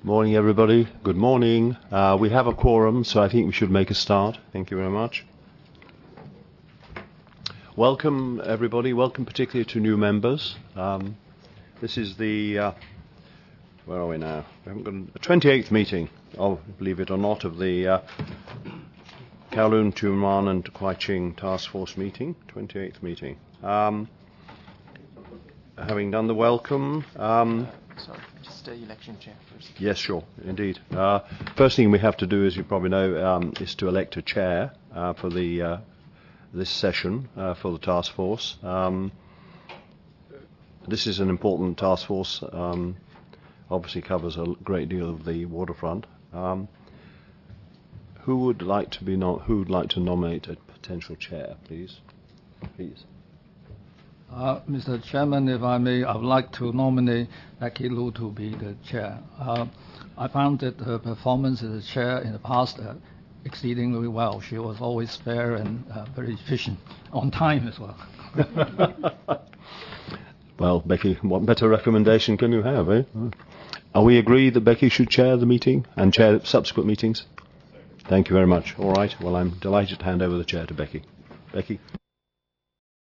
Morning, everybody. Good morning. We have a quorum, so I think we should make a start. Thank you very much. Welcome, everybody. Welcome particularly to new members. This is the, where are we now? We haven't got the 28th meeting, believe it or not, of the Kowloon, Tuman and Kwai Ching Task Force meeting, 28th meeting. Having done the welcome... Sorry, just election chair first. Yes, sure, indeed. First thing we have to do, as you probably know, is to elect a chair for this session for the task force. This is an important task force. Obviously, covers a great deal of the waterfront. Who would like to nominate a potential chair, please? Please. Mr. Chairman, if I may, I would like to nominate Becky Lu to be the chair. I found that her performance as a chair in the past exceedingly well. She was always fair and very efficient, on time as well. Well, Becky, what better recommendation can you have, eh? Are we agreed that Becky should chair the meeting and chair subsequent meetings? Thank you very much. All right. Well, I'm delighted to hand over the chair to Becky. Becky.